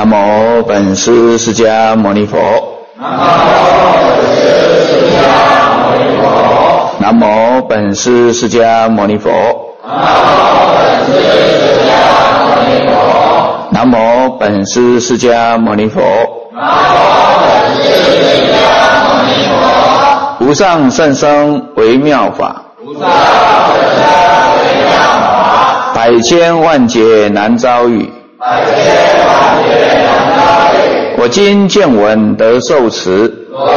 南无本师释迦牟尼佛。南无本师释迦牟尼佛。南无本师释迦牟尼佛。无上甚深微妙法，百千万劫难遭遇。我今见闻得受持，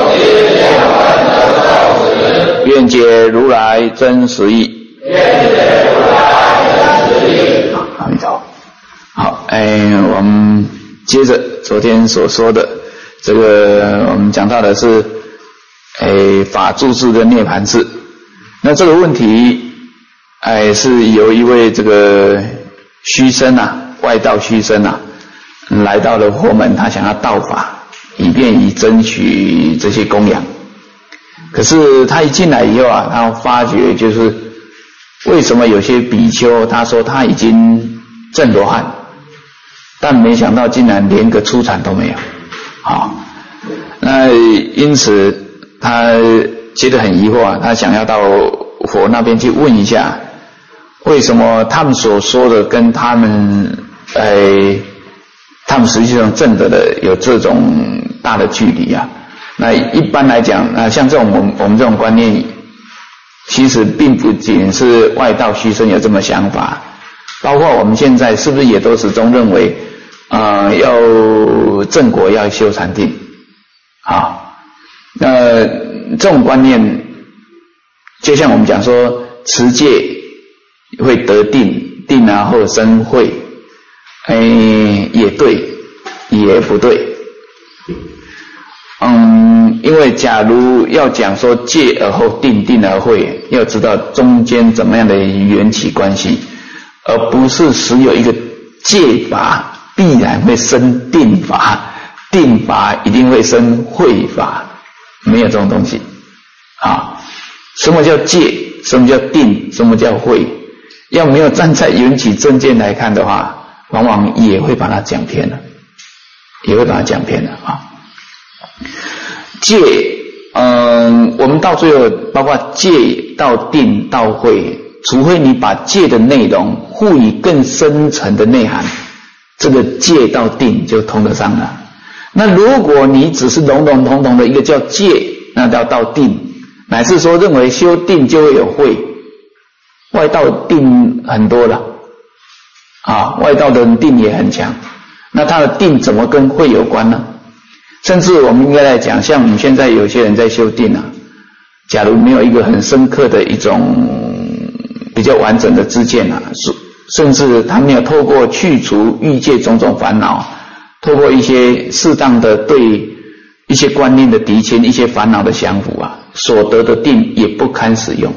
愿解如来真实义。阿弥陀佛。好，我们接着昨天所说的这个，我们讲到的是法住智跟涅盘智。那这个问题是由一位这个虚僧外道虚僧来到了佛门，他想要道法，以便争取这些供养。可是他一进来以后他发觉就是为什么有些比丘他说他已经证罗汉，但没想到竟然连个初禅都没有。那因此他觉得很疑惑他想要到佛那边去问一下，为什么他们所说的跟他们他们实际上证得的有这种大的距离那一般来讲像这种我们这种观念，其实并不仅是外道虚僧有这么想法，包括我们现在是不是也都始终认为要正果要修禅定那这种观念就像我们讲说持戒会得定，定后生慧，也对也不对。因为假如要讲说戒而后定，定而慧，要知道中间怎么样的缘起关系，而不是只有一个戒法必然会生定法，定法一定会生慧法，没有这种东西什么叫戒，什么叫定，什么叫慧，要没有站在缘起正见来看的话，往往也会把它讲偏了，戒我们到最后包括戒到定到慧，除非你把戒的内容赋予更深层的内涵，这个戒到定就通得上了。那如果你只是笼笼统统的一个叫戒，那要到定，乃至说认为修定就会有慧，外道定很多了外道的人定也很强，那他的定怎么跟慧有关呢？甚至我们应该来讲，像我们现在有些人在修定假如没有一个很深刻的一种比较完整的知见甚至他没有透过去除欲界种种烦恼，透过一些适当的对一些观念的涤清，一些烦恼的降伏所得的定也不堪使用。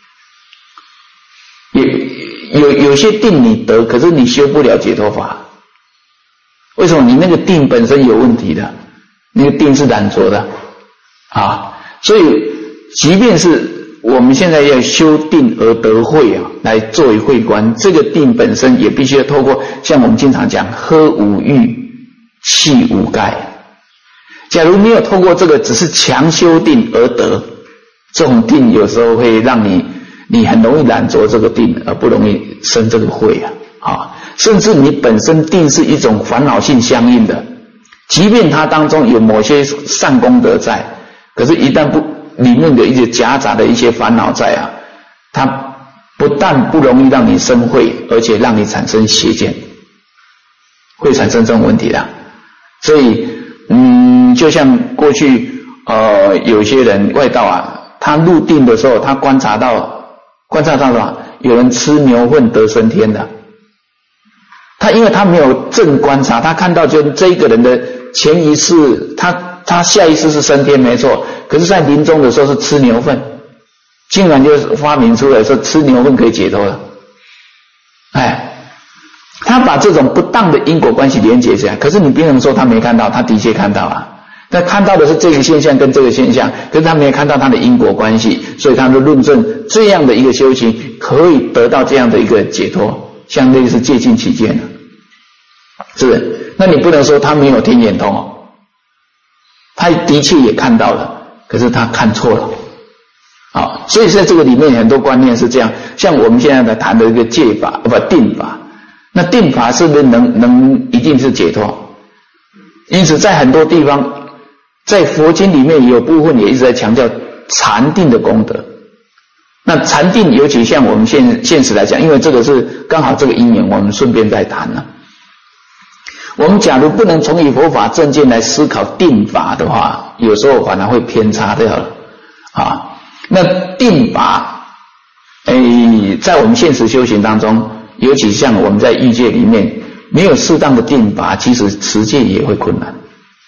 有些定你得，可是你修不了解脱法。为什么？你那个定本身有问题的，那个定是染浊的所以即便是我们现在要修定而得慧来作为慧观，这个定本身也必须要透过像我们经常讲喝无欲气无盖。假如没有透过这个只是强修定而得，这种定有时候会让你很容易染着这个定，而不容易生这个慧甚至你本身定是一种烦恼性相应的，即便它当中有某些善功德在，可是一旦里面的一些夹杂的一些烦恼在它不但不容易让你生慧，而且让你产生邪见，会产生这种问题的。所以就像过去有些人外道他入定的时候，他观察到什么？有人吃牛粪得升天的。他因为他没有正观察，他看到就这一个人的前一世，他下一世是升天没错，可是在临终的时候是吃牛粪，竟然就发明出来说吃牛粪可以解脱了。他把这种不当的因果关系连结起来，可是你凭什么说他没看到？他的确看到他看到的是这个现象跟这个现象，可是他没有看到他的因果关系，所以他就论证这样的一个修行可以得到这样的一个解脱，像类似戒禁起见是不是？那你不能说他没有天眼通哦，他的确也看到了，可是他看错了。所以在这个里面很多观念是这样，像我们现在在谈的一个戒法定法，那定法是不是能一定是解脱？因此在很多地方，在佛经里面有部分也一直在强调禅定的功德。那禅定尤其像我们现实来讲，因为这个是刚好这个因缘，我们顺便再谈了。我们假如不能从以佛法正见来思考定法的话，有时候反而会偏差掉了那定法在我们现实修行当中，尤其像我们在欲界里面没有适当的定法，其实持戒也会困难，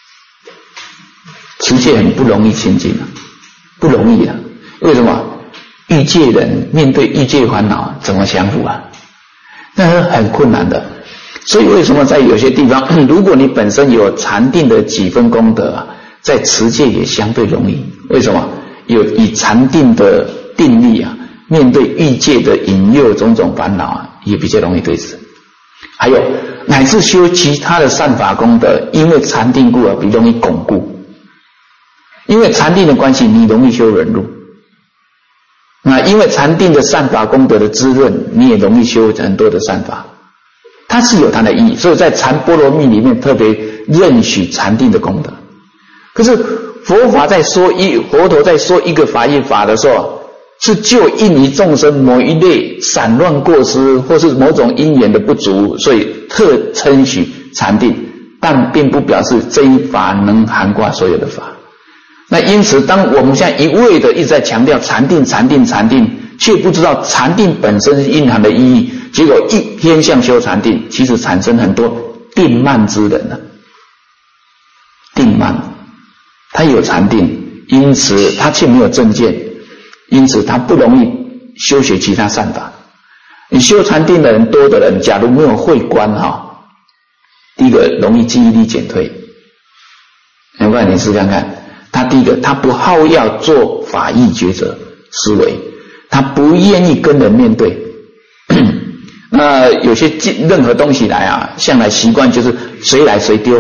持戒很不容易清净不容易为什么？欲界人面对欲界烦恼怎么降伏那是很困难的。所以为什么在有些地方如果你本身有禅定的几分功德在持戒也相对容易。为什么？有以禅定的定力面对欲界的引诱种种烦恼也比较容易对治。还有乃至修其他的善法功德，因为禅定故比容易巩固。因为禅定的关系，你容易修忍辱。那因为禅定的善法功德的滋润，你也容易修很多的善法，它是有它的意义。所以在禅波罗蜜里面特别认许禅定的功德。可是佛陀在说一个法的时候，是就应于众生某一类散乱过失或是某种因缘的不足，所以特称许禅定，但并不表示这一法能涵盖所有的法。那因此当我们现在一味的一直在强调禅定，却不知道禅定本身蕴含的意义，结果一偏向修禅定，其实产生很多定慢之人定慢他有禅定，因此他却没有正见，因此他不容易修学其他善法。你修禅定的人多的人，假如没有慧观第一个容易记忆力减退。要不然你试看看，他第一个他不好要做法义抉择思维，他不愿意跟人面对。那有些任何东西来向来习惯就是谁来谁丢。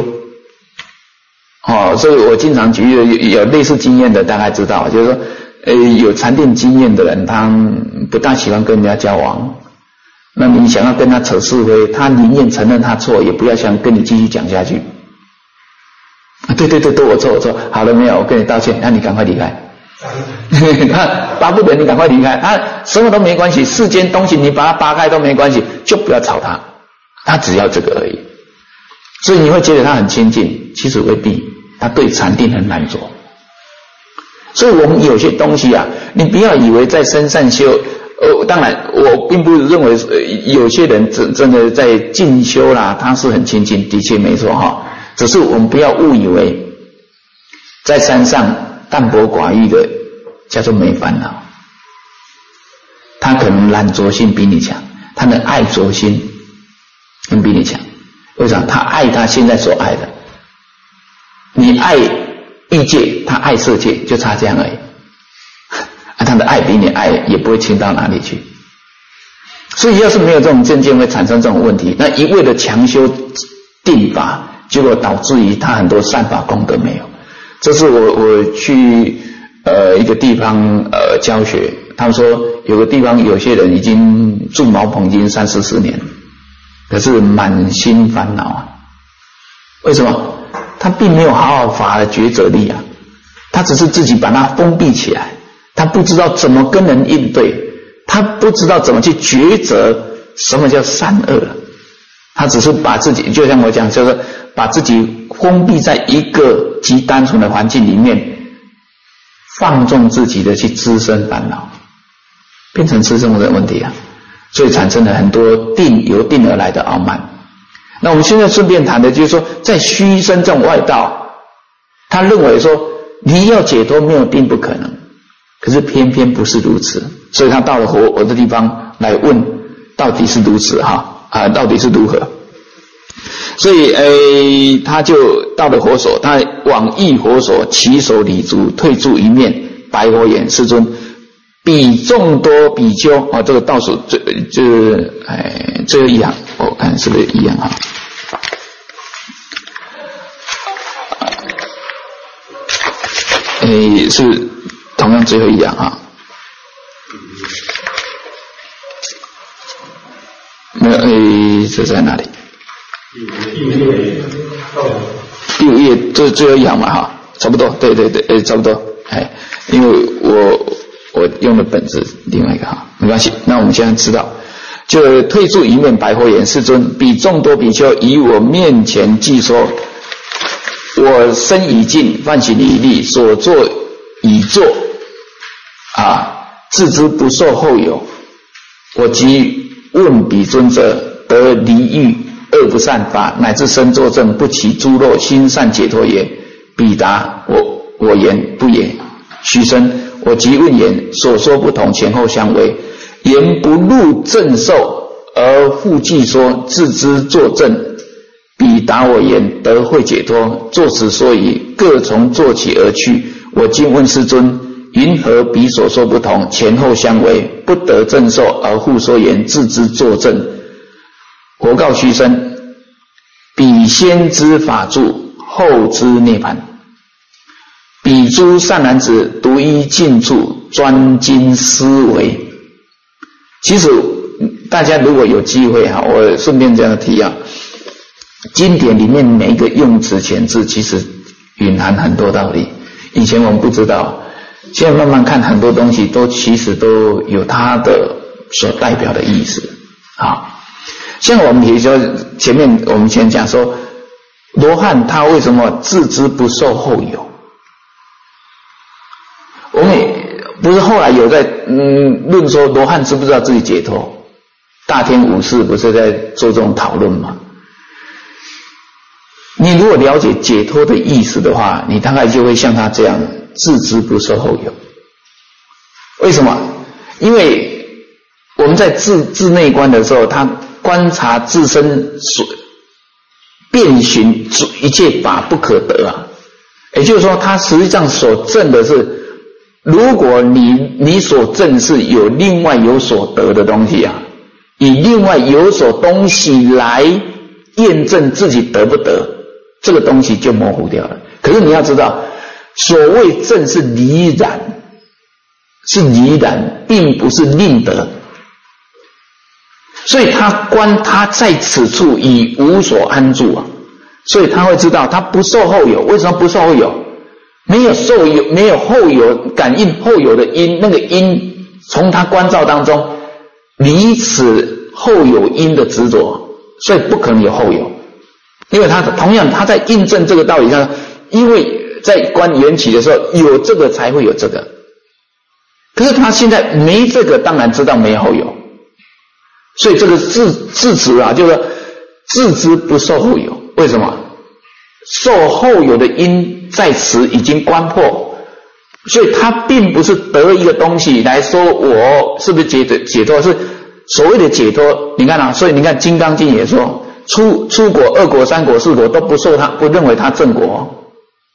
所以我经常举例，有类似经验的大概知道，就是说有禅定经验的人，他不大喜欢跟人家交往。那你想要跟他扯是非，他宁愿承认他错，也不要想跟你继续讲下去。对，我错，好了没有？我跟你道歉，那你赶快离开。他巴不得你赶快离开，他什么都没关系，世间东西你把它扒开都没关系，就不要吵他，他只要这个而已。所以你会觉得他很亲近，其实未必，他对禅定很难做。所以我们有些东西你不要以为在身上修，当然我并不认为有些人真的在进修啦，他是很亲近，的确没错只是我们不要误以为在山上淡泊寡欲的叫做没烦恼，他可能懒惰性比你强，他的爱着心能比你强。为什么？他爱他现在所爱的，你爱欲界，他爱色界，就差这样而已。他的爱比你爱也不会轻到哪里去。所以要是没有这种正见，会产生这种问题。那一味的强修定法，结果导致于他很多善法功德没有。这是我去一个地方教学，他们说有个地方有些人已经住茅棚已经30-40年，可是满心烦恼为什么？他并没有好好法的抉择力他只是自己把它封闭起来，他不知道怎么跟人应对，他不知道怎么去抉择什么叫善恶他只是把自己，就像我讲，就是把自己封闭在一个极单纯的环境里面，放纵自己的去滋生烦恼，变成是这种的问题所以产生了很多由定而来的傲慢。那我们现在顺便谈的就是说，在虚身这种外道，他认为说你要解脱没有定不可能，可是偏偏不是如此，所以他到了我的地方来问到底是如此到底是如何。所以他就到了佛所，他往诣佛所，起手礼足，退住一面，白佛言：世尊，比众多比丘这个倒数最后一行，我看是不是一样是同样最后一样啊。没有，这在哪里？第5页这最后一行嘛哈，差不多，对，差不多，因为我用的本子另外一个哈，没关系。那我们现在知道，就退出一面白佛言：世尊，彼众多比丘以我面前记说，我身已尽，犯行已立，所作已作，自知不受后有。我即问彼尊者，得离欲恶不善法，乃至身作证不起诸漏，心善解脱也？彼答：我言不也。须生，我即问言：所说不同，前后相违，言不入正受，而复记说，自知作证。彼答我言：得慧解脱，作此说已，各从作起而去。我今问世尊，云何彼所说不同，前后相违，不得正受，而复说言自知作证？佛告须生：彼先知法住，后知涅槃。彼诸善男子独一尽处，专精思维。其实大家如果有机会我顺便这样提经典里面每一个用词遣字其实蕴含很多道理，以前我们不知道，现在慢慢看很多东西其实都有它的所代表的意思像我们比如说前面我们先讲说罗汉他为什么自知不受后有，我们不是后来有在论说罗汉知不知道自己解脱，大天武士不是在做这种讨论吗？你如果了解解脱的意思的话，你大概就会像他这样自知不受后有。为什么？因为我们在自内观的时候，他观察自身所遍寻一切法不可得也就是说他实际上所证的是，如果你所证是有另外有所得的东西以另外有所东西来验证自己得不得，这个东西就模糊掉了。可是你要知道，所谓证是离染，并不是另得。所以他在此处已无所安住所以他会知道他不受后有。为什么不受后有？没有后有感应后有的因，那个因从他观照当中离此后有因的执着，所以不可能有后有。因为他同样他在印证这个道理上，因为在观缘起的时候有这个才会有这个，可是他现在没这个，当然知道没有后有，所以这个自知就是自知不受后有。为什么？受后有的因在此已经观破，所以他并不是得一个东西来说我是不是解脱，是所谓的解脱。你看所以你看《金刚经》也说，出国2国3国4国都不受他，不认为他正果，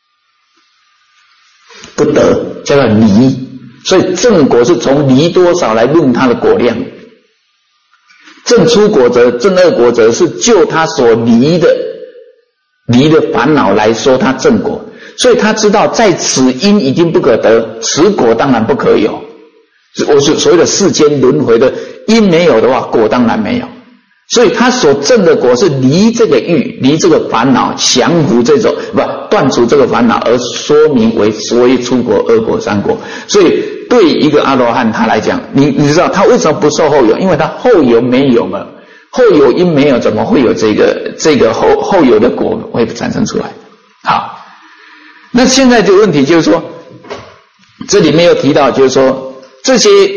不得，叫做离。所以正果是从离多少来论他的果量。正出果者，正2果者是就他所离的烦恼来说他正果。所以他知道在此因已经不可得，此果当然不可有。我是所谓的世间轮回的因没有的话，果当然没有。所以他所证的果是离这个欲，离这个烦恼，降伏这种断除这个烦恼，而说明为所谓出国2国3国。所以对一个阿罗汉他来讲，你知道他为什么不受后有？因为他后有没有嘛，后有因没有，怎么会有这个后有的果会产生出来？好，那现在的问题就是说，这里面又提到就是说这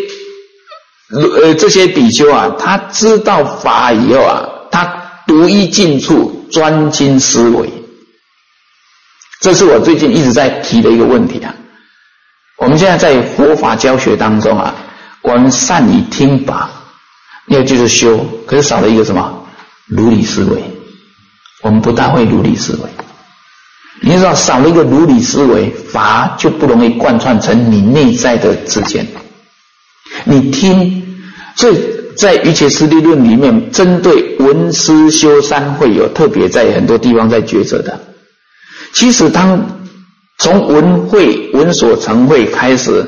些比丘他知道法以后他独一尽处，专精思维。这是我最近一直在提的一个问题我们现在在佛法教学当中我们善于听法，那个就是修，可是少了一个什么？如理思维。我们不大会如理思维。你知道少了一个如理思维，法就不容易贯穿成你内在的知见。你听，所以在瑜伽师地论里面，针对闻思修三会有特别在很多地方在抉择的。其实当从闻所成慧开始。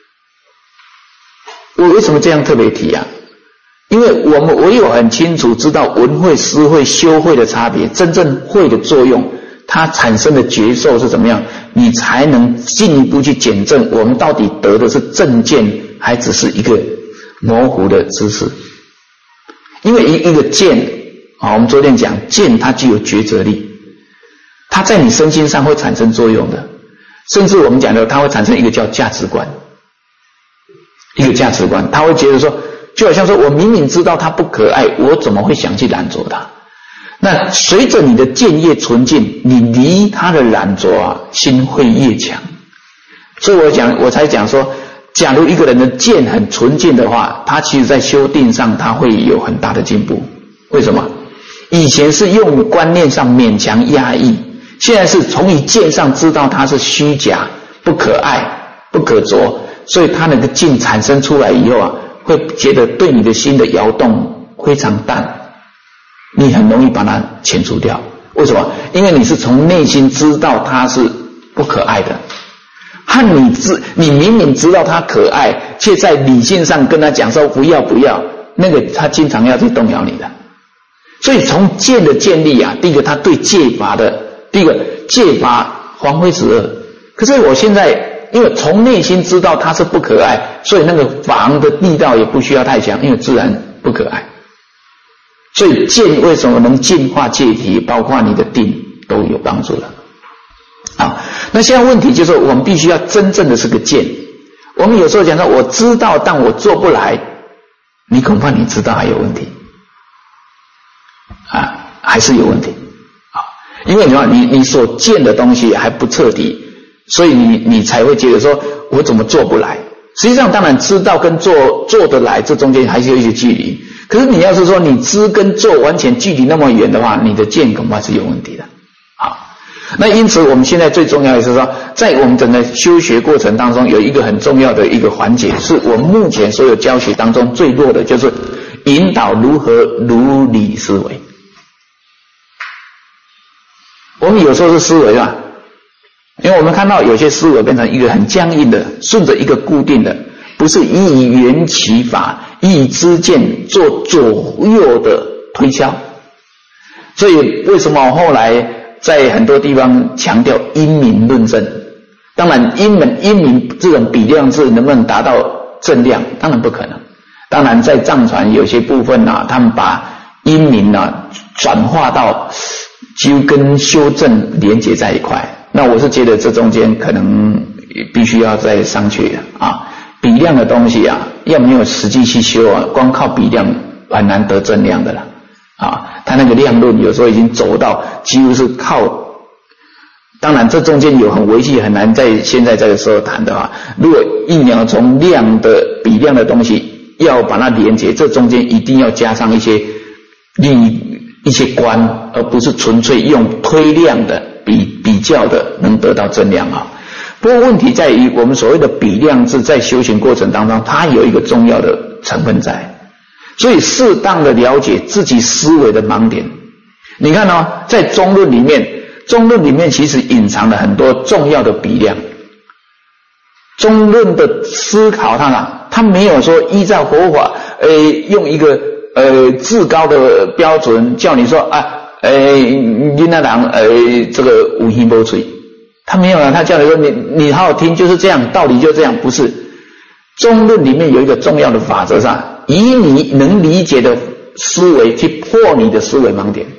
我为什么这样特别提啊？因为我们唯有很清楚知道闻慧、思慧、修慧的差别，真正慧的作用，它产生的觉受是怎么样，你才能进一步去检证我们到底得的是正见，还只是一个模糊的知识。因为一个见啊，我们昨天讲见，它具有抉择力，它在你身心上会产生作用的，甚至我们讲的，它会产生一个叫价值观。一个价值观，他会觉得说，就好像说我明明知道他不可爱，我怎么会想去染着他？那随着你的见越纯净，你离他的染着啊，心会越强。所以我才讲说，假如一个人的见很纯净的话，他其实在修定上他会有很大的进步。为什么？以前是用观念上勉强压抑，现在是从你见上知道它是虚假、不可爱、不可着。所以他那个境产生出来以后啊，会觉得对你的心的摇动非常淡，你很容易把它遣除掉。为什么？因为你是从内心知道它是不可爱的，和你明明知道它可爱，却在理性上跟他讲说不要不要，那个他经常要去动摇你的。所以从见的建立啊，第一个他对戒法的，第一个戒法防非止恶。可是我现在因为从内心知道它是不可爱，所以那个防的力道也不需要太强，因为自然不可爱。所以见为什么能净化戒体，包括你的定都有帮助的。好，那现在问题就是我们必须要真正的是个见。我们有时候讲说我知道但我做不来，你恐怕你知道还有问题啊，还是有问题啊，因为你所见的东西还不彻底，所以你才会觉得说我怎么做不来。实际上当然知道跟做得来，这中间还是有一些距离。可是你要是说你知跟做完全距离那么远的话，你的见恐怕是有问题的。好，那因此我们现在最重要的是说，在我们整个修学过程当中，有一个很重要的一个环节，是我目前所有教学当中最弱的，就是引导如何如理思维。我们有时候是思维吧，因为我们看到有些思维变成一个很僵硬的，顺着一个固定的，不是以缘起法，以知见做左右的推敲。所以为什么后来在很多地方强调因明论证？当然因明这种比量制能不能达到正量？当然不可能。当然在藏传有些部分啊，他们把因明啊转化到就跟修正连结在一块。那我是觉得这中间可能必须要再商榷啊。比量的东西啊，要没有实际去修啊，光靠比量很难得正量的了啊。他那个量论有时候已经走到几乎是靠，当然这中间有很维系，很难在现在这个时候谈的啊。如果硬要从量的比量的东西要把它连结，这中间一定要加上一些观，而不是纯粹用推量的比较的能得到正量啊。不过问题在于我们所谓的比量制在修行过程当中，它有一个重要的成分在，所以适当的了解自己思维的盲点。你看哦，在中论里面其实隐藏了很多重要的比量。中论的思考它没有说依照佛法用一个至高的标准叫你说啊你那人这个有耳无嘴，他没有啊，他叫你说你好好听，就是这样，道理就这样，不是。中论里面有一个重要的法则上，以你能理解的思维去破你的思维盲点，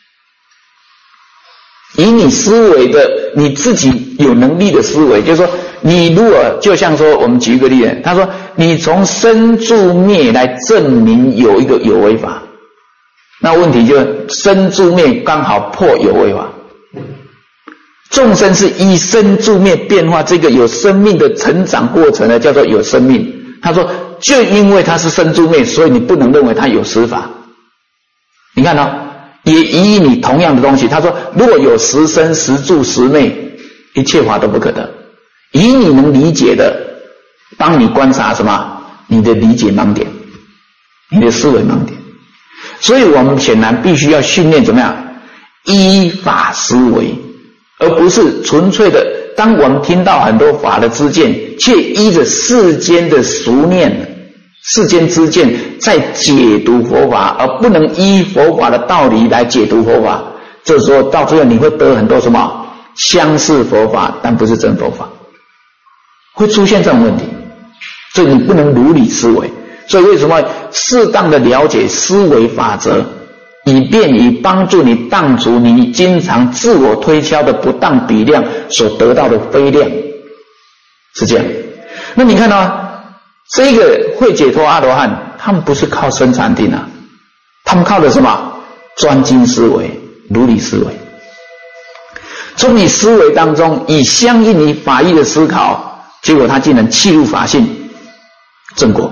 以你思维的你自己有能力的思维，就是说你如果就像说我们举一个例子，他说你从生住灭来证明有一个有为法，那问题就是生住灭刚好破有为法。众生是依生住灭变化，这个有生命的成长过程呢，叫做有生命。他说就因为它是生住灭，所以你不能认为它有实法。你看哦，也以你同样的东西，他说如果有实生实住实灭，一切法都不可得。以你能理解的帮你观察什么？你的理解盲点，你的思维盲点。所以我们显然必须要训练怎么样依法思维，而不是纯粹的当我们听到很多法的知见，却依着世间的俗念、世间知见在解读佛法，而不能依佛法的道理来解读佛法，这时候到最后你会得很多什么相似佛法，但不是真佛法，会出现这种问题。所以你不能如理思维。所以为什么适当的了解思维法则，以便于帮助你荡除你经常自我推敲的不当比量所得到的非量，是这样。那你看到这个会解脱阿罗汉，他们不是靠生禅定啊，他们靠的什么？专精思维、如理思维。从你思维当中以相应于法义的思考，结果他竟然契入法性，正果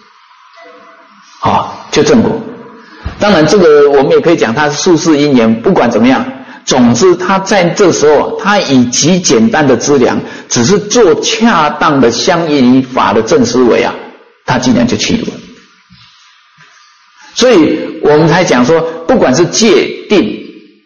就正果。当然这个我们也可以讲它是宿世因缘，不管怎么样，总之他在这时候他以极简单的资粮，只是做恰当的相应于法的正思维啊，他竟然就契入了。所以我们才讲说，不管是戒定，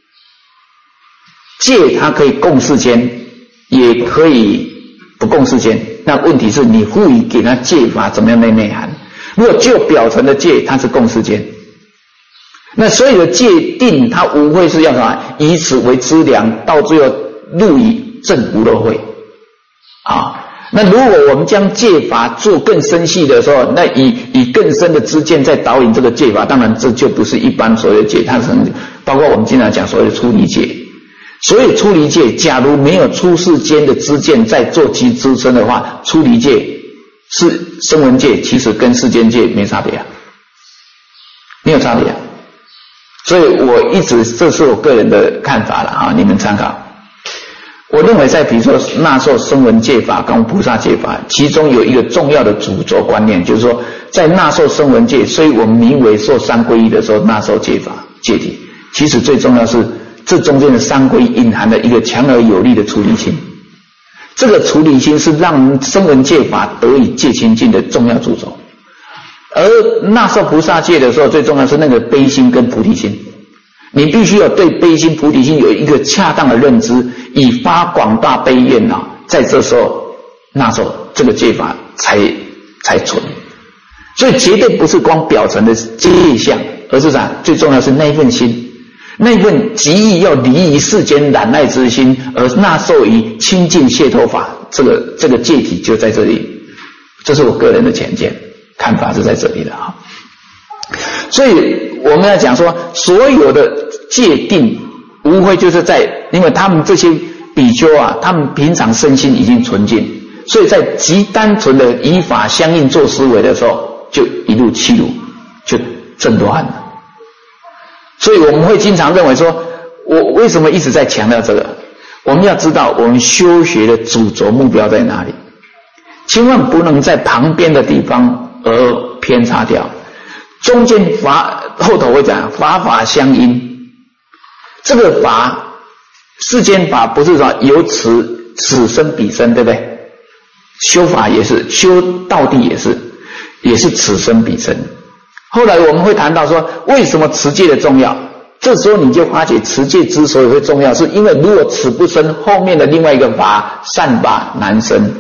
戒它可以共世间，也可以不共世间，那问题是你赋予给他戒法怎么样的内涵。如果就表层的戒，它是共世间，那所有的戒定它无非是要什么？以此为资粮，到最后入于正无漏慧啊。那如果我们将戒法做更深细的时候，那以更深的知见在导引这个戒法，当然这就不是一般所谓的戒，它是包括我们经常讲所谓的出离戒。所以出离戒，假如没有出世间的知见在做其支撑的话，出离戒是声闻戒，其实跟世间戒没差别啊，没有差别啊。所以我一直，这是我个人的看法了啊，你们参考。我认为在比如说纳受声闻戒法跟菩萨戒法，其中有一个重要的主轴观念，就是说在纳受声闻戒，所以我们名为受三皈依的时候纳受戒法戒体，其实最重要是这中间的三皈依隐含了一个强而有力的出离心。这个出离心是让声闻戒法得以戒清净的重要主轴。而纳受菩萨戒的时候，最重要是那个悲心跟菩提心，你必须要对悲心菩提心有一个恰当的认知，以发广大悲愿啊，在这时候纳受这个戒法才存。所以绝对不是光表层的戒相，而是啥？最重要是那一份心，那份极意要离于世间染爱之心，而纳受于清净解脱法，这个戒体就在这里。这是我个人的浅见看法，是在这里的哈。所以我们要讲说，所有的戒定无非就是因为他们这些比丘啊，他们平常身心已经纯净，所以在极单纯的以法相应做思维的时候，就一路契入，就正多汉了。所以我们会经常认为说，我为什么一直在强调这个？我们要知道我们修学的主轴目标在哪里，千万不能在旁边的地方而偏差掉。中间后头会讲法相应，这个法世间法不是说由此生彼生，对不对？修法也是，修道地也是此生彼生。后来我们会谈到说，为什么持戒的重要？这时候你就发觉持戒之所以会重要，是因为如果此不生，后面的另外一个法善法难生。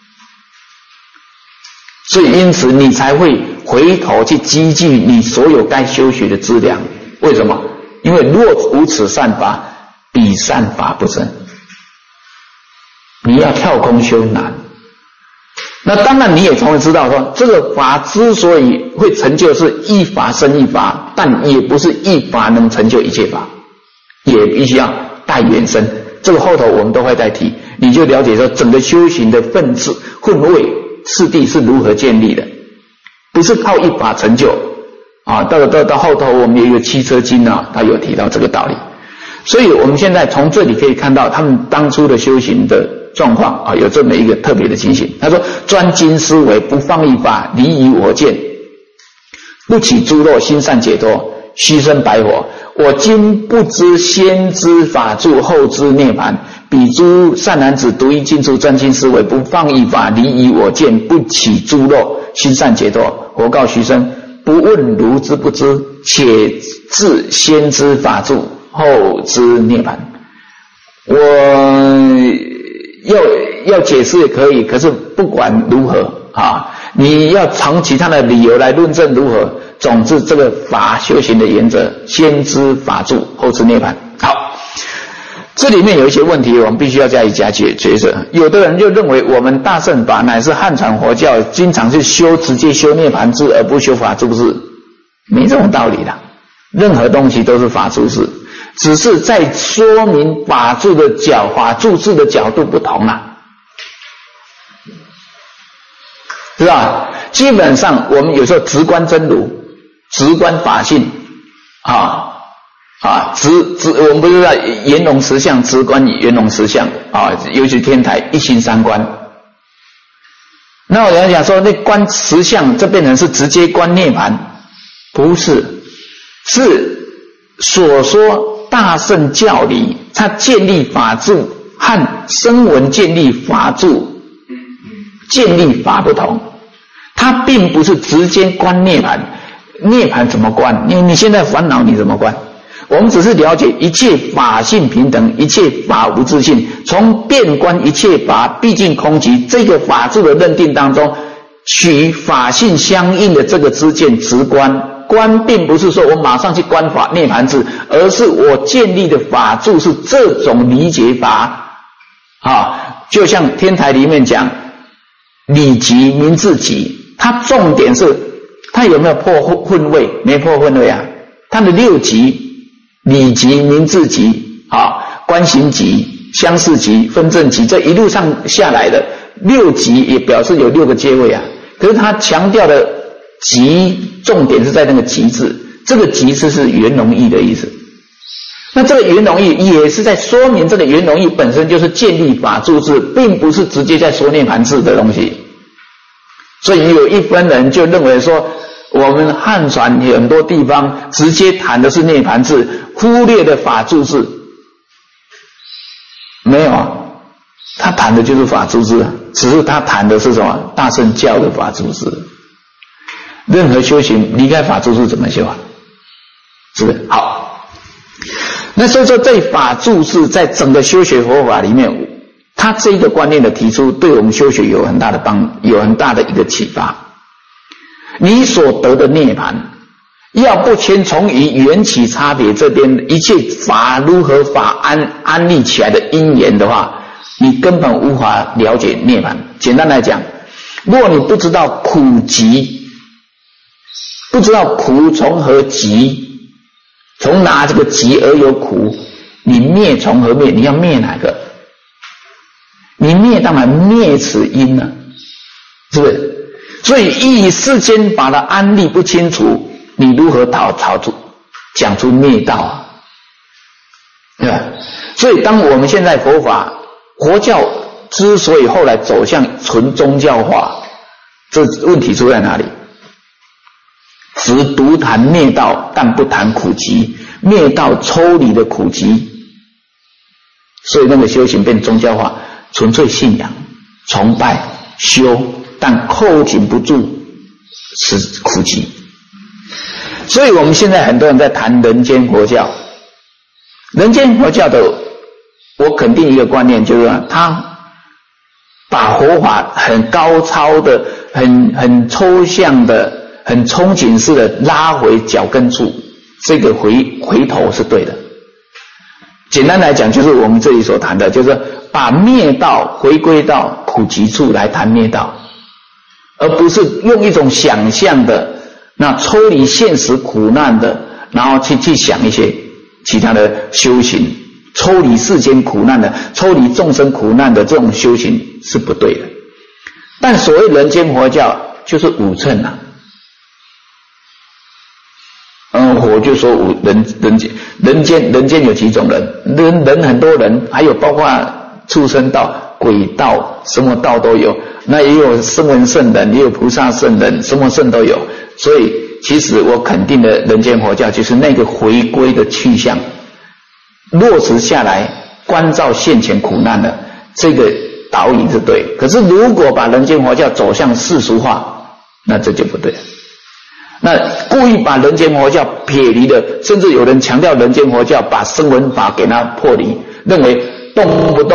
所以因此你才会回头去积聚你所有该修学的资粮。为什么？因为若无此善法，彼善法不生。你要跳空修难。那当然你也同时知道说，这个法之所以会成就，是一法生一法，但也不是一法能成就一切法，也必须要带缘生。这个后头我们都会再提，你就了解说整个修行的分位次第是如何建立的，不是靠一法成就啊。到后头我们有一个汽车经啊，他有提到这个道理。所以我们现在从这里可以看到他们当初的修行的状况啊，有这么一个特别的情形。他说：专精思维，不放逸法，离于我见，不起诸漏，心善解脱，虚生白火。我今不知先知法住，后知涅槃。彼诸善男子独一进出专精思维，不放逸法，离于我见，不起诸漏，心善解脱。我告虚生，不问如知不知，且自先知法住，后知涅槃。我要解释也可以，可是不管如何啊，你要从其他的理由来论证如何。总之，这个法修行的原则，先知法住，后知涅槃。好，这里面有一些问题，我们必须要加以抉择。有的人就认为，我们大乘法乃是汉传佛教，经常是直接修涅槃智，而不修法住智，没这种道理的。任何东西都是法住智，只是在说明法住智的角度不同了，是吧？基本上，我们有时候直观真如。直观法性我们不是在圆融实相，直观圆融实相尤其天台一心三观。那我讲说那观实相，这变成是直接观涅槃，不是，是所说大乘教理，它建立法住和声闻建立法住建立法不同，它并不是直接观涅槃。涅槃怎么观？你现在烦恼你怎么观？我们只是了解一切法性平等，一切法无自性，从遍观一切法毕竟空寂这个法住的认定当中，取法性相应的这个知见直观。观并不是说我马上去观法涅槃智，而是我建立的法住是这种理解法就像天台里面讲理即名自己，它重点是它有没有破混位？没破混位啊。它的六级，理级、名字级观行级、相似级、分正级，这一路上下来的六级也表示有六个阶位啊。可是它强调的级重点是在那个级字，这个级字是圆融义的意思。那这个圆融义也是在说明这个圆融义本身就是建立法住智，并不是直接在说涅槃智的东西。所以有一分人就认为说，我们汉传很多地方直接谈的是涅槃智，忽略了法住智。没有啊，他谈的就是法住智，只是他谈的是什么？大乘教的法住智。任何修行离开法住智怎么修啊？是不是？好，那所以说这法住智在整个修学佛法里面，他这一个观念的提出，对我们修学有很大的一个启发。你所得的涅槃，要不先从于缘起差别这边一切法如何法安立起来的因缘的话，你根本无法了解涅槃。简单来讲，如果你不知道苦集，不知道苦从何集，从哪这个集而有苦，你灭从何灭？你要灭哪个？你灭当然灭此因了，是不是？所以一世间把它安立不清楚，你如何讲出灭道啊？对吧？所以当我们现在佛教之所以后来走向纯宗教化，这问题出在哪里？只独谈灭道，但不谈苦集，灭道抽离的苦集，所以那个修行变宗教化，纯粹信仰、崇拜、修，但扣紧不住是苦集。所以我们现在很多人在谈人间佛教，人间佛教的，我肯定一个观念，就是说他把佛法很高超的、很抽象的、很憧憬式的拉回脚跟处，这个回头是对的。简单来讲，就是我们这里所谈的，就是把灭道回归到苦集处来谈灭道，而不是用一种想象的那抽离现实苦难的，然后去想一些其他的修行，抽离世间苦难的，抽离众生苦难的这种修行是不对的。但所谓人间佛教就是五乘啊，我就说人间有几种人很多人，还有包括畜生道、鬼道，什么道都有。那也有声闻圣人，也有菩萨圣人，什么圣都有。所以其实我肯定的人间佛教就是那个回归的去向，落实下来关照现前苦难的这个导引是对。可是如果把人间佛教走向世俗化，那这就不对了。那故意把人间佛教撇离的，甚至有人强调人间佛教把声闻法给它破离，认为动不动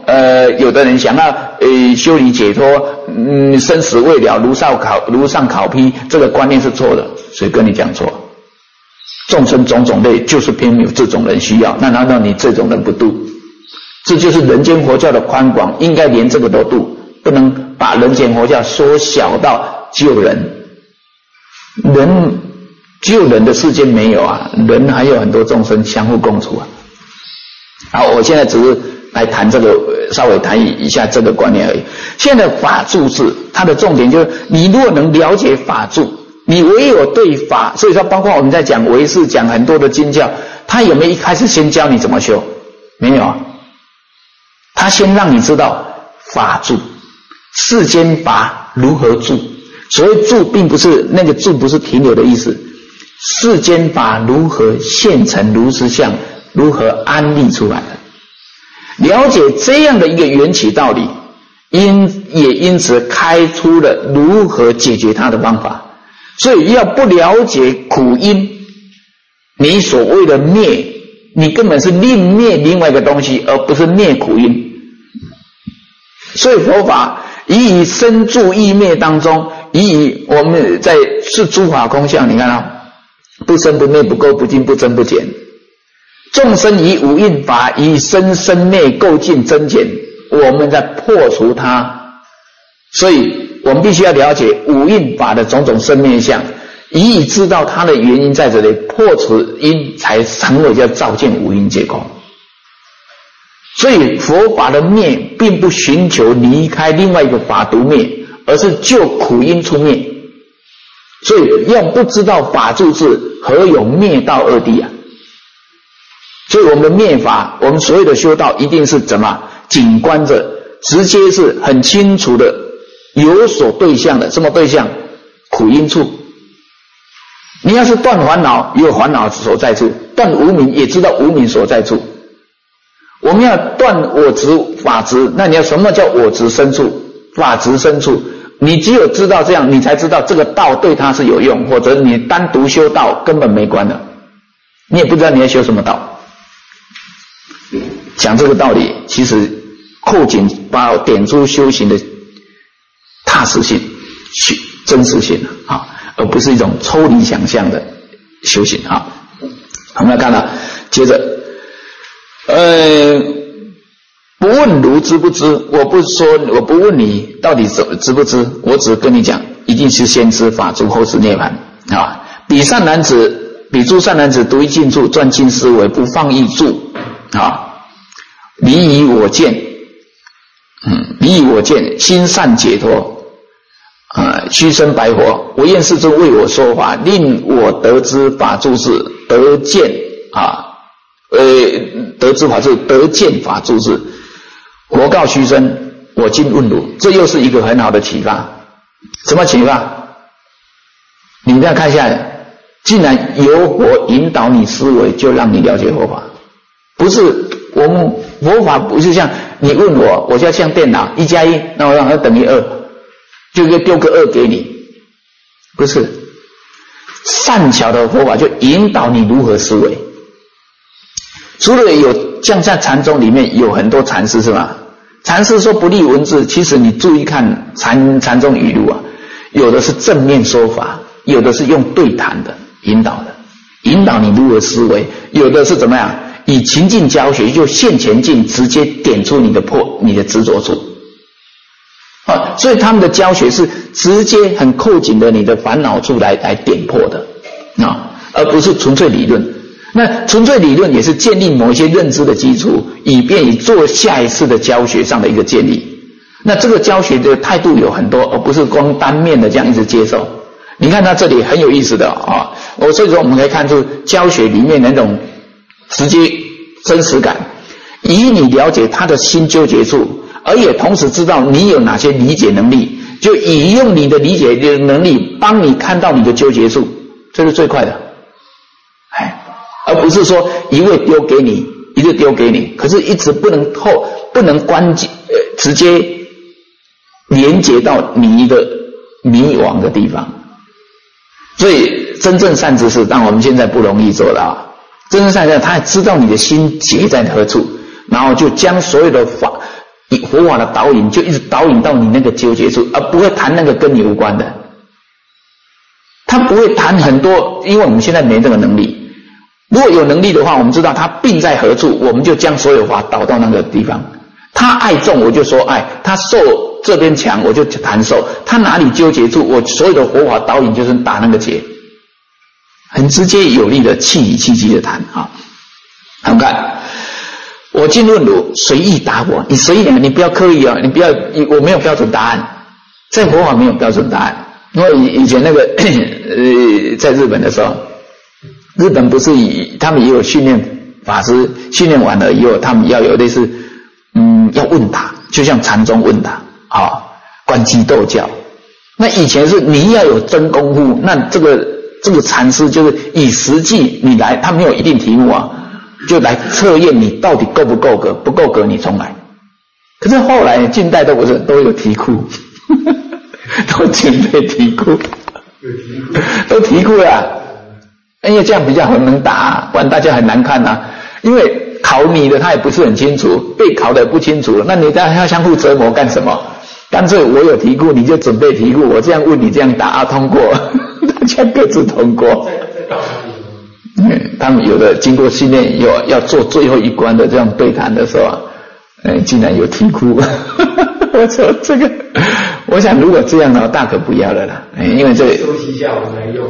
有的人想要修理解脱，生死未了，如上考坯，这个观念是错的。谁跟你讲错？众生种种类就是偏有这种人需要，那难道你这种人不度？这就是人间佛教的宽广，应该连这个都度，不能把人间佛教缩小到救人。人救人的世间没有啊，人还有很多众生相互共处啊。好，我现在只是来谈这个，稍微谈一下这个观念而已。现在法住智，它的重点就是，你如果能了解法住，你唯有对法，所以说包括我们在讲唯识，讲很多的经教，他有没有一开始先教你怎么修？没有啊，他先让你知道法住，世间法如何住。所谓住，并不是那个住不是停留的意思，世间法如何现成如实相，如何安立出来的。了解这样的一个缘起道理，也因此开出了如何解决它的方法。所以要不了解苦因，你所谓的灭，你根本是另灭另外一个东西，而不是灭苦因。所以佛法以生住异灭当中，以我们在是诸法空相，你看啊，不生不灭，不垢不净，不增不减。众生以五蕴法，以生生灭垢净增减，我们在破除它。所以我们必须要了解五蕴法的种种生灭相，以知道它的原因在这里，破除因才成为叫照见五蕴皆空。所以佛法的灭并不寻求离开另外一个法独灭，而是就苦因出灭。所以要不知道法住智，何有灭道二谛啊？所以我们的灭法，我们所有的修道一定是怎么紧观着，直接是很清楚的有所对象的。什么对象？苦因处。你要是断烦恼，也有烦恼所在处；断无明，也知道无明所在处。我们要断我执法执，那你要什么叫我执深处，法执深处？你只有知道这样，你才知道这个道对他是有用，或者你单独修道根本没关的，你也不知道你要修什么道。讲这个道理，其实扣紧把点出修行的踏实性、真实性啊，而不是一种抽离想象的修行啊。我们来看到，接着，不问如知不知，我不问你到底知不知，我只跟你讲，一定是先知法住，后知涅槃啊。彼诸善男子独一尽处，专精思维，不放逸住啊。离以我见，心善解脱，虚身白活，我愿世尊为我说法，令我得知法住智，得见得知法住，得见法住智。佛告虚身，我今问汝，这又是一个很好的启发。什么启发？你们再看一下，竟然由我引导你思维，就让你了解佛法。不是我们佛法不是像你问我，我就要像电脑1+1，那我让它等于2，就丢个2给你。不是，善巧的佛法就引导你如何思维。除了有像在禅宗里面有很多禅师是吧？禅师说不立文字，其实你注意看禅宗语录啊，有的是正面说法，有的是用对谈的引导你如何思维，有的是怎么样？以情境教学，就现前境直接点出你的执着处所以他们的教学是直接很扣紧的你的烦恼处来点破的而不是纯粹理论。那纯粹理论也是建立某一些认知的基础，以便于做下一次的教学上的一个建立。那这个教学的态度有很多，而不是光单面的这样一直接受。你看他这里很有意思的所以说我们可以看出教学里面那种直接真实感，以你了解他的心纠结处，而也同时知道你有哪些理解能力，就以用你的理解的能力帮你看到你的纠结处，这是最快的。而不是说一味丢给你，一个丢给你，可是一直不能直接连接到你的迷惘的地方。所以真正善知识，但我们现在不容易做到真正善知识，他知道你的心结在何处，然后就将所有的法以佛法的导引就一直导引到你那个纠结处，而不会谈那个跟你无关的。他不会谈很多，因为我们现在没这个能力。如果有能力的话，我们知道他病在何处，我们就将所有法导到那个地方。他爱重，我就说爱；他受这边强，我就谈受。他哪里纠结处，我所有的佛法导引就是打那个结，很直接有力的气理气机的谈啊。我们看，我进论如随意答我，你随意点，你不要刻意啊，你不要，我没有标准答案，在佛法没有标准答案。因为以前那个在日本的时候，日本不是他们也有训练法师，训练完了以后，他们要有类似要问答，就像禅宗问答啊，观机斗教。那以前是你要有真功夫，那这个禅师就是以实际你来，他没有一定题目啊，就来测验你到底够不够格，不够格你重来。可是后来近代都不是都有题库。都准备题库，都题库了，因为这样比较能答，不然大家很难看啊。因为考你的他也不是很清楚，被考的也不清楚了，那你大家要相互折磨干什么？干脆我有题库，你就准备题库，我这样问你这样答啊，通过，大家各自通过。他们有的经过训练，要做最后一关的这样对谈的时候啊，竟然有题库。我说这个，我想如果这样的话，大可不要了啦，因为这个休息一下我来用。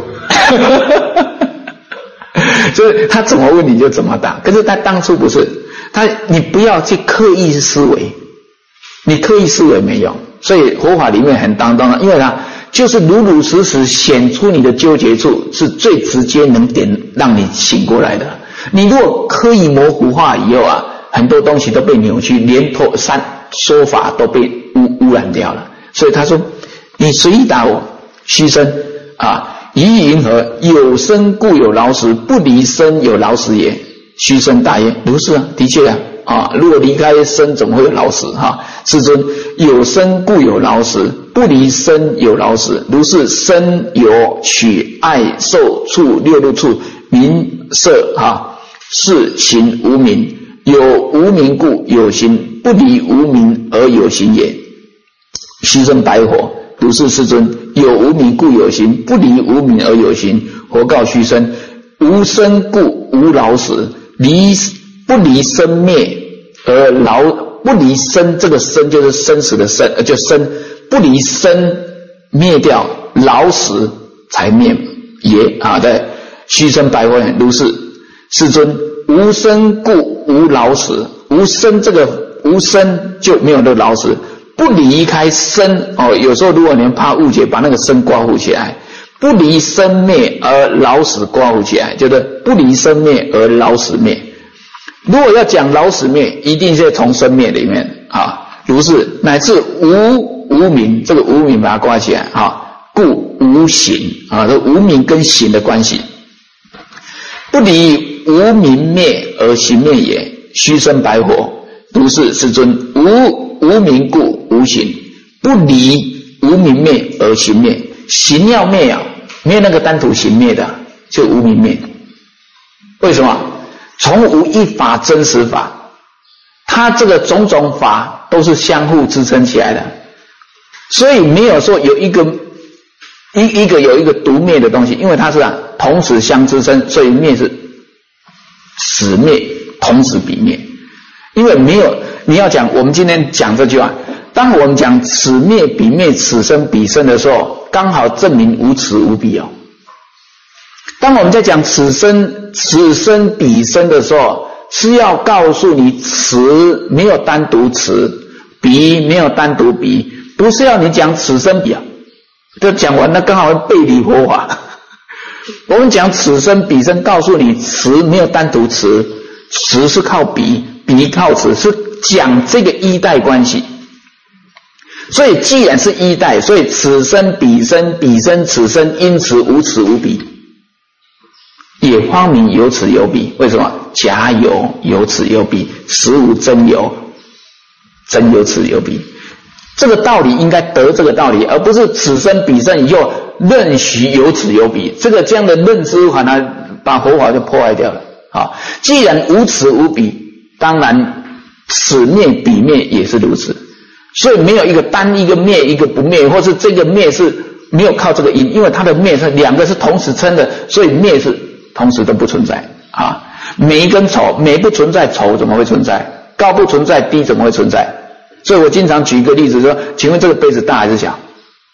就是他怎么问你就怎么答，可是他当初不是你不要去刻意思维，你刻意思维没用。所以佛法里面很当中，因为它就是如如实实显出你的纠结处，是最直接能让你醒过来的。你如果刻意模糊化以后啊，很多东西都被扭曲，连说法都被污染掉了。所以他说你随意答我，虚生啊，一意云何？有生故有老死，不离生有老死也。虚生大曰：如是啊，的确啊，如果离开生怎么会有老死哈？世尊，有生故有老死，不离生有老死。如是生有取爱受处六入处名色是行无明，有无明故有行，不离无明而有行也。虚生白火，如是世尊，有无明故有行，不离无明而有行。佛告虚生，无生故无老死，不离生灭而不离生，这个生就是生死的生，就生不离生灭掉，老死才灭也啊！对，虚生白火，如是世尊，无生故无老死，无生这个无生就没有那个老死，不离开生有时候如果你们怕误解，把那个生刮胡起来，不离生灭而老死刮胡起来，就是不离生灭而老死灭。如果要讲老死灭，一定是从生灭里面如是乃至无明，这个无明把它刮起来故无行这无明跟行的关系，不离无明灭而行灭也。虚生白火，如是世尊，无明故无行，不离无明灭而行灭。行要灭啊，没有那个单独行灭的，就无明灭。为什么？从无一法真实法，它这个种种法都是相互支撑起来的，所以没有说有一个有一个独灭的东西，因为它是同时相支撑，所以灭是此灭同时彼灭。因为没有，你要讲我们今天讲这句话，当我们讲此灭彼灭此生彼生的时候，刚好证明无此无彼当我们在讲此生彼生的时候，是要告诉你此没有单独此，彼没有单独彼，不是要你讲此生彼就讲完了刚好背离佛法。我们讲此生彼生，告诉你此没有单独此，此是靠彼，彼靠此，是讲这个一代关系。所以既然是一代，所以此生彼生，彼生此生，因此无此无彼，也方名有此有彼。为什么？假有此有彼，实无真有有此有彼。这个道理应该得这个道理，而不是此生彼生以后任许有此有彼，这样的认知反而把佛法就破坏掉了既然无此无彼，当然此灭彼灭也是如此。所以没有一个单一个灭一个不灭，或是这个灭是没有靠这个因，因为它的灭是两个是同时称的，所以灭是同时都不存在啊。美跟丑，美不存在，丑怎么会存在？高不存在，低怎么会存在？所以我经常举一个例子说，请问这个杯子大还是小？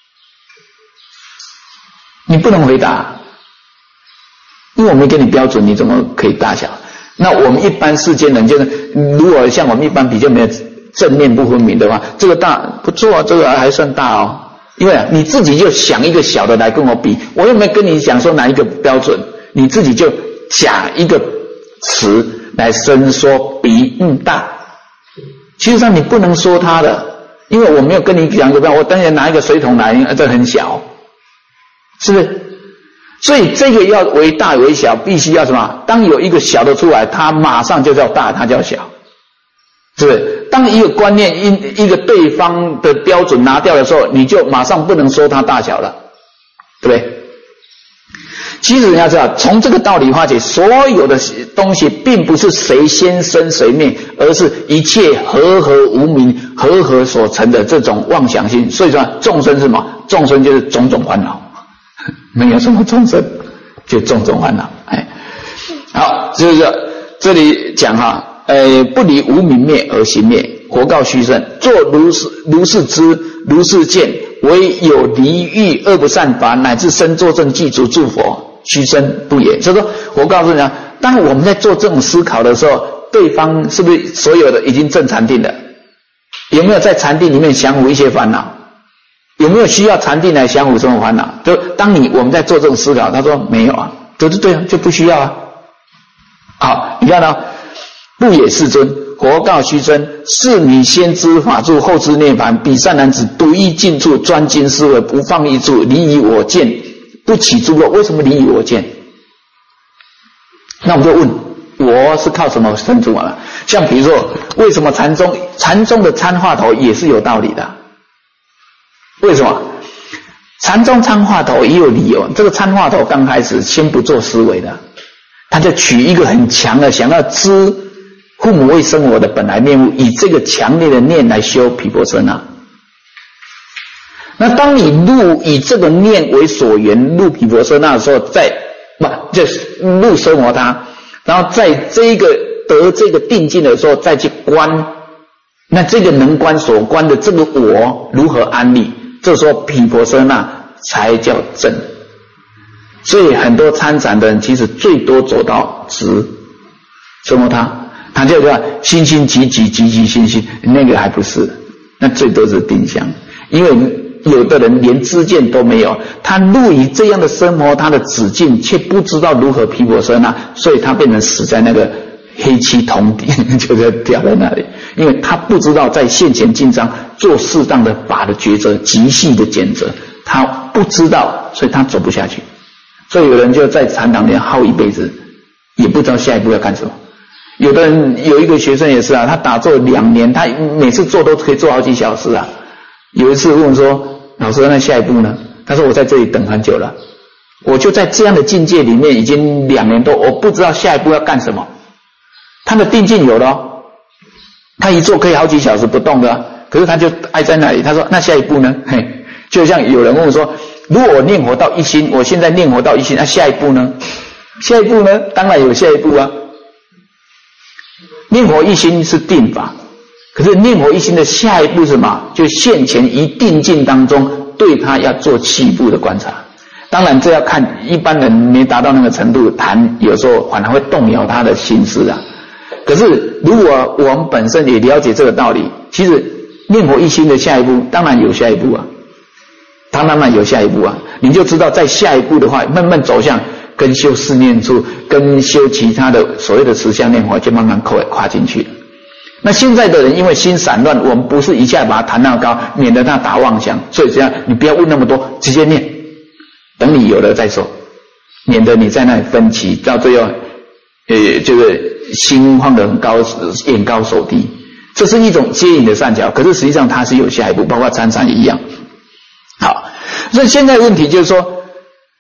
你不能回答，因为我没给你标准，你怎么可以大小？那我们一般世间人就是，如果像我们一般比较没有正面不分明的话，这个大不错，这个还算大哦。因为你自己就想一个小的来跟我比，我又没跟你讲说哪一个标准，你自己就假一个词来伸缩比大。其实上你不能说它的，因为我没有跟你讲一个标准，我当然拿一个水桶来，这很小，是不是？所以这个要为大为小，必须要什么？当有一个小的出来，它马上就叫大，它叫小，是不是？当一个观念一个对方的标准拿掉的时候，你就马上不能说它大小了，对不对？其实你要知道，从这个道理化解，所有的东西并不是谁先生谁灭，而是一切和合无明，和合所成的这种妄想心。所以说众生是什么？众生就是种种烦恼，没有什么众生，就种种烦恼。好，就是这里讲哈，不离无明灭而行灭，活告须生，作如是知，如是见，唯有离欲恶不善法，乃至身作证具足诸佛，须生不也。所以说我告诉你啊，当我们在做这种思考的时候，对方是不是所有的已经证禅定了？有没有在禅定里面降伏一些烦恼？有没有需要禅定来降伏这种烦恼？就当我们在做这种思考，他说没有啊，就是对啊，就不需要啊。好，你看到不也世尊，活告须生，是你先知法住，后知涅槃。彼善男子独一尽处，专精思维，不放一处，离以我见，不起诸漏。为什么离以我见？那我们就问，我是靠什么生出来的？像比如说，为什么禅宗的参话头也是有道理的？为什么？禅宗参话头也有理由。这个参话头刚开始先不做思维的，他就取一个很强的，想要知父母未生我的本来面目，以这个强烈的念来修毗婆舍那。那当你以这个念为所缘入毗婆舍那的时候，就入奢摩他，然后在这个得这个定境的时候再去观，那这个能观所观的这个我如何安立？这时候毗婆舍那才叫正。所以很多参禅的人其实最多走到直奢摩他就叫心心急急急急心心，那个还不是，那最多是定相。因为有的人连知见都没有，他入于这样的奢摩他的止境，却不知道如何毗婆舍那，所以他变成死在那个黑漆铜底，就是掉在那里。因为他不知道在现前经章做适当的法的抉择，极细的检择，他不知道，所以他走不下去。所以有人就在禅堂里耗一辈子，也不知道下一步要干什么。有的人有一个学生也是啊，他打坐2年，他每次坐都可以坐好几小时啊。有一次问说，老师，那下一步呢？他说我在这里等很久了，我就在这样的境界里面已经2年多，我不知道下一步要干什么。他的定境有了哦，他一坐可以好几小时不动的，可是他就挨在那里。他说那下一步呢？就像有人问我说，如果我念佛到一心，我现在念佛到一心，那下一步呢？下一步呢？当然有下一步啊。念佛一心是定法，可是念佛一心的下一步是什么？就现前一定境当中，对他要做细部的观察。当然这要看一般人没达到那个程度，谈有时候反而会动摇他的心思啊。可是如果我们本身也了解这个道理，其实念佛一心的下一步当然有下一步啊，他慢慢有下一步啊，你就知道在下一步的话，慢慢走向跟修四念处，跟修其他的所谓的持相念佛，就慢慢跨进去了。那现在的人因为心散乱，我们不是一下把它弹那么高，免得他打妄想，所以这样你不要问那么多，直接念，等你有了再说，免得你在那里分歧，到最后就是心放得很高，眼高手低，这是一种接引的善巧，可是实际上它是有下一步，包括参禅也一样。好，所以现在问题就是说，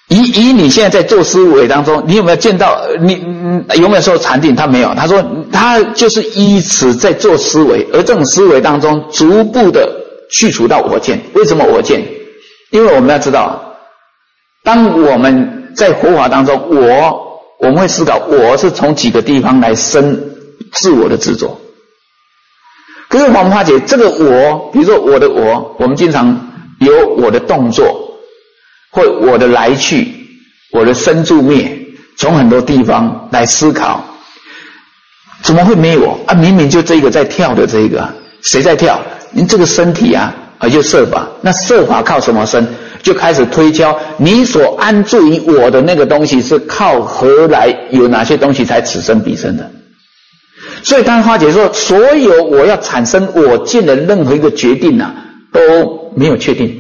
以你现在在做思维当中，你有没有见到你有没有说禅定？他没有，他说他就是依此在做思维，而这种思维当中逐步的去除到我见。为什么我见？因为我们要知道，当我们在佛法当中，我们会思考我是从几个地方来生自我的执着。可是我们发觉这个我，比如说我的我们经常有我的动作，或我的来去，我的生住灭，从很多地方来思考，怎么会没有啊？明明就这个在跳的这个，谁在跳？你这个身体啊，就色法。那色法靠什么生？就开始推敲你所安住于我的那个东西是靠何来，有哪些东西才此生彼生的。所以当花姐说，所有我要产生我见的任何一个决定啊，都没有确定，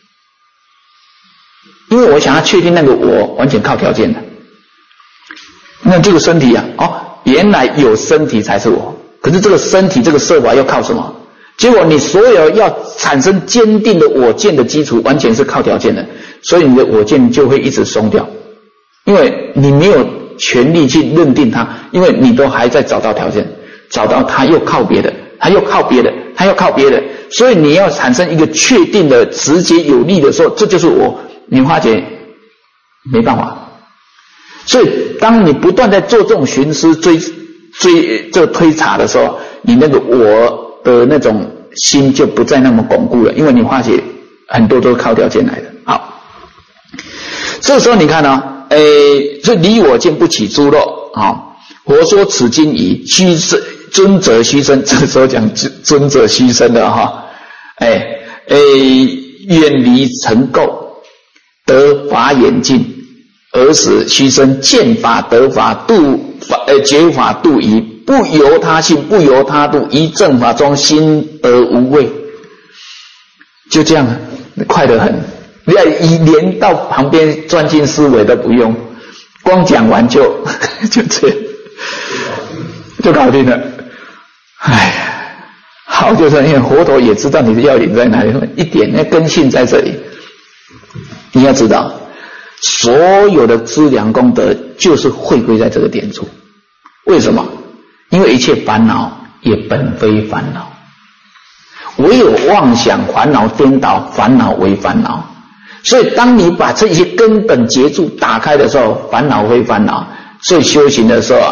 因为我想要确定那个我完全靠条件的。那这个身体啊，原来有身体才是我，可是这个身体这个色法要靠什么？结果你所有要产生坚定的我见的基础完全是靠条件的，所以你的我见就会一直松掉，因为你没有权利去认定它，因为你都还在找到条件，找到它又靠别的，它又靠别的，它又靠别的，所以你要产生一个确定的直接有力的时候，这就是我，你发觉没办法。所以当你不断在做这种寻思追这推查的时候，你那个我的那种心就不再那么巩固了，因为你发觉很多都是靠条件来的。好，这时候你看呢，这离我见不起诸漏啊。佛说此经已虚生，尊者虚生，这时候讲尊者虚生的哈，远离尘垢，得法眼净，而使虚生见法得法度法，觉法度疑，不由他性，不由他度，于正法中心而无畏。就这样，快得很。连到旁边专心思维都不用，光讲完就这样，就搞定了。哎呀，好，就是因为佛陀也知道你的要领在哪里，一点那根性在这里。你要知道，所有的资粮功德就是汇归在这个点处。为什么？因为一切烦恼也本非烦恼，唯有妄想烦恼颠倒，烦恼为烦恼。所以当你把这些根本结住打开的时候，烦恼非烦恼。所以修行的时候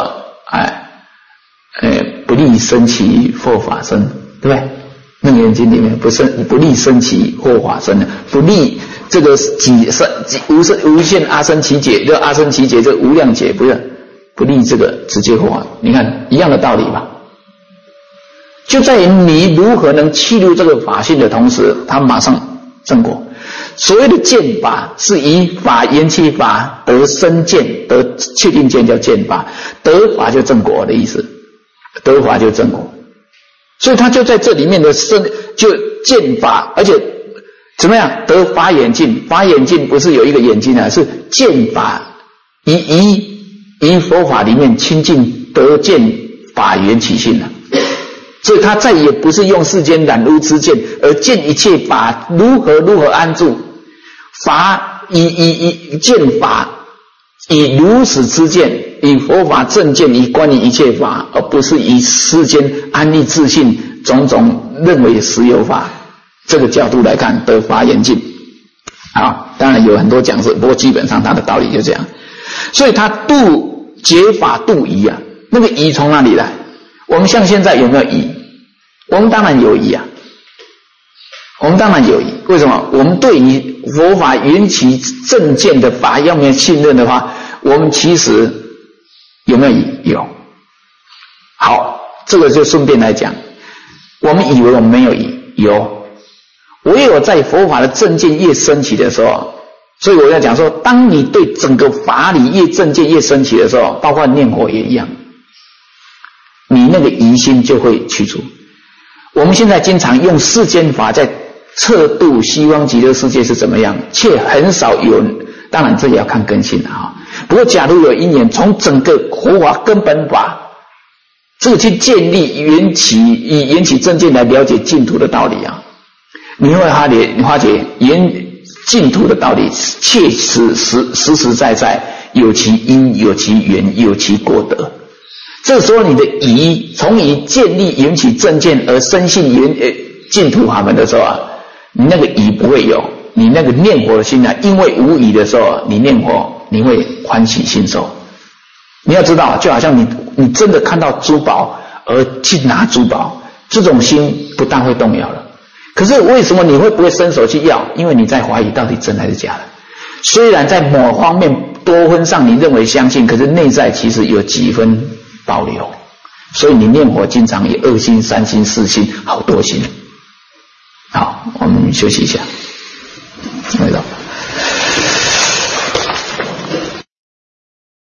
不利生起或法身，对不对？楞严经里面不利生起或法身的，不利这个无限阿僧祇劫，这阿僧祇劫这无量劫，不利这个直接或法。你看一样的道理吧，就在于你如何能契入这个法性的同时，它马上正果。所谓的见法，是以法缘起法得生见，得确定见叫见法，得法就正果的意思，得法就正果。所以他就在这里面的就见法，而且怎么样得法眼净？法眼净不是有一个眼睛啊，是见法，以佛法里面亲近得见法缘起性啊。所以他再也不是用世间染污之见，而见一切法如何安住，法以见法，以如实之见，以佛法正见，以观于一切法，而不是以世间安立自信种种认为实有法，这个角度来看得法眼净。好，当然有很多讲释，不过基本上他的道理就这样。所以他度解法度疑啊，那个疑从哪里来？我们像现在有没有疑？我们当然有疑啊，我们当然有疑。为什么？我们对于佛法缘起正见的法要没有信任的话，我们其实有没有疑？有。好，这个就顺便来讲，我们以为我们没有疑，有。唯有在佛法的正见越升起的时候，所以我要讲说，当你对整个法理越正见越升起的时候，包括念佛也一样，你那个疑心就会去除。我们现在经常用世间法在测度西方极乐世界是怎么样，却很少有，当然这也要看根性啊。不过假如有因缘，从整个佛法根本法这个去建立以缘起正见来了解净土的道理啊，你会发觉净土的道理切实实在在，有其因，有其缘，有其果德。这时候你的疑，从疑建立引起正见而深信净土法门的时候啊，你那个疑不会有，你那个念佛的心啊，因为无疑的时候，你念佛你会欢喜心受。你要知道，就好像你真的看到珠宝而去拿珠宝，这种心不但会动摇了。可是为什么你会不会伸手去要？因为你在怀疑到底真还是假的。虽然在某方面多分上你认为相信，可是内在其实有几分保留。所以你念佛经常以2心、3心、4心，好多心。好，我们休息一下。